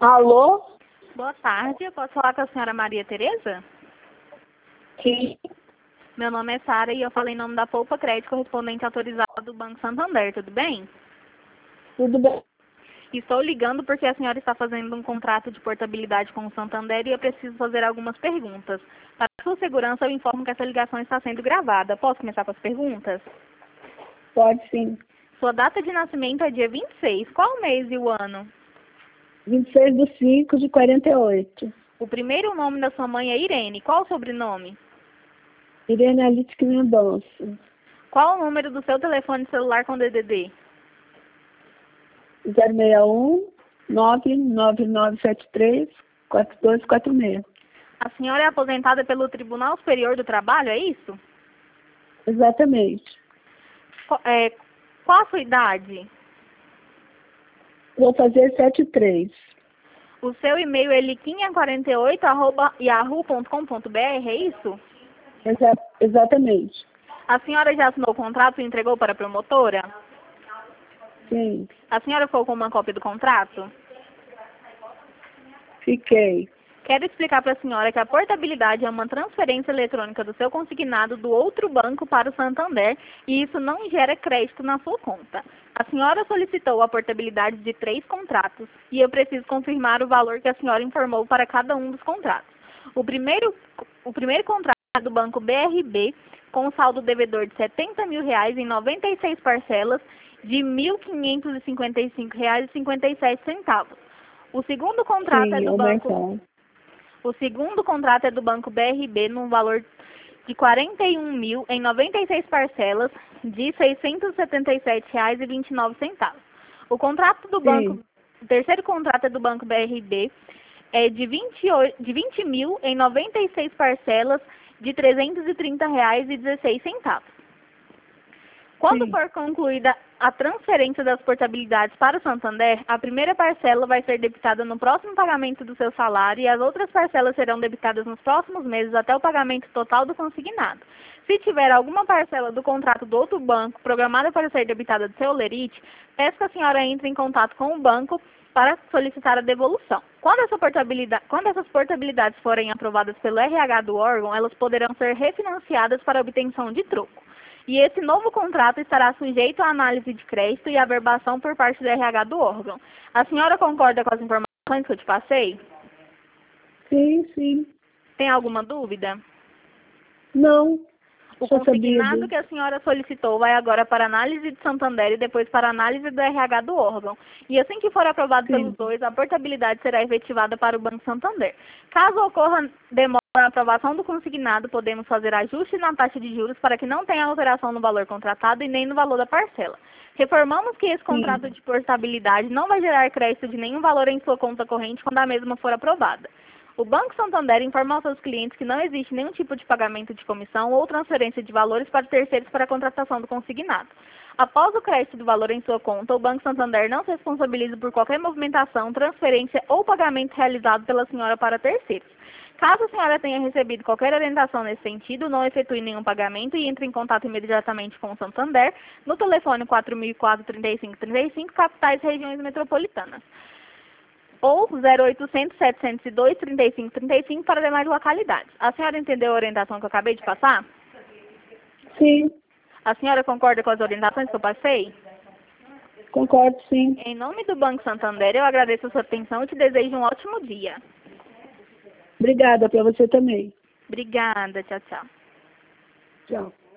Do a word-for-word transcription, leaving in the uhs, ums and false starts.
Alô? Boa tarde, eu posso falar com a senhora Maria Tereza? Sim. Meu nome é Sara e eu falo em nome da Poupa Crédito, correspondente autorizado do Banco Santander, tudo bem? Tudo bem? Estou ligando porque a senhora está fazendo um contrato de portabilidade com o Santander e eu preciso fazer algumas perguntas. Para sua segurança, eu informo que essa ligação está sendo gravada. Posso começar com as perguntas? Pode sim. Sua data de nascimento é dia vinte e seis. Qual o mês e o ano? vinte e seis de cinco de quarenta e oito. O primeiro nome da sua mãe é Irene. Qual o sobrenome? Irene Alice Mendonça. Qual o número do seu telefone celular com D D D? zero seis um, nove nove nove sete três, quatro dois quatro seis. A senhora é aposentada pelo Tribunal Superior do Trabalho, é isso? Exatamente. Qu- é, qual a sua idade? Vou fazer sete três. O seu e-mail é liquinha quarenta e oito arroba yahoo ponto com ponto br, é isso? Exa exatamente. A senhora já assinou o contrato e entregou para a promotora? Sim. A senhora ficou com uma cópia do contrato? Fiquei. Quero explicar para a senhora que a portabilidade é uma transferência eletrônica do seu consignado do outro banco para o Santander e isso não gera crédito na sua conta. A senhora solicitou a portabilidade de três contratos e eu preciso confirmar o valor que a senhora informou para cada um dos contratos. O primeiro, o primeiro contrato é do banco B R B com saldo devedor de setenta mil reais em noventa e seis parcelas de mil quinhentos e cinquenta e cinco reais e cinquenta e sete centavos. O segundo contrato Sim, é do o banco Marcão. O segundo contrato é do Banco B R B num valor de quarenta e um mil em noventa e seis parcelas de seiscentos e setenta e sete reais e vinte e nove centavos. O contrato do banco, Sim. o terceiro contrato é do Banco B R B é de vinte, e oito de vinte mil em noventa e seis parcelas de trezentos e trinta reais e dezesseis centavos. Quando Sim. for concluída a transferência das portabilidades para o Santander, a primeira parcela vai ser debitada no próximo pagamento do seu salário e as outras parcelas serão debitadas nos próximos meses até o pagamento total do consignado. Se tiver alguma parcela do contrato do outro banco programada para ser debitada do seu holerite, peço que a senhora entre em contato com o banco para solicitar a devolução. Quando, essa portabilidade, quando essas portabilidades forem aprovadas pelo R H do órgão, elas poderão ser refinanciadas para obtenção de troco. E esse novo contrato estará sujeito à análise de crédito e averbação por parte do R H do órgão. A senhora concorda com as informações que eu te passei? Sim, sim. Tem alguma dúvida? Não. O Sou consignado sabido. que a senhora solicitou vai agora para análise de Santander e depois para análise do R H do órgão. E assim que for aprovado Sim. pelos dois, a portabilidade será efetivada para o Banco Santander. Caso ocorra demora na aprovação do consignado, podemos fazer ajuste na taxa de juros para que não tenha alteração no valor contratado e nem no valor da parcela. Reformamos que esse contrato de portabilidade não vai gerar crédito de nenhum valor em sua conta corrente quando a mesma for aprovada. O Banco Santander informa aos seus clientes que não existe nenhum tipo de pagamento de comissão ou transferência de valores para terceiros para a contratação do consignado. Após o crédito do valor em sua conta, o Banco Santander não se responsabiliza por qualquer movimentação, transferência ou pagamento realizado pela senhora para terceiros. Caso a senhora tenha recebido qualquer orientação nesse sentido, não efetue nenhum pagamento e entre em contato imediatamente com o Santander no telefone quatro mil e quatro, trinta e cinco, trinta e cinco, capitais e regiões metropolitanas. Ou zero oitocentos, setecentos e dois, trinta e cinco, trinta e cinco para demais localidades. A senhora entendeu a orientação que eu acabei de passar? Sim. A senhora concorda com as orientações que eu passei? Concordo, sim. Em nome do Banco Santander, eu agradeço a sua atenção e te desejo um ótimo dia. Obrigada para você também. Obrigada, tchau, tchau. Tchau.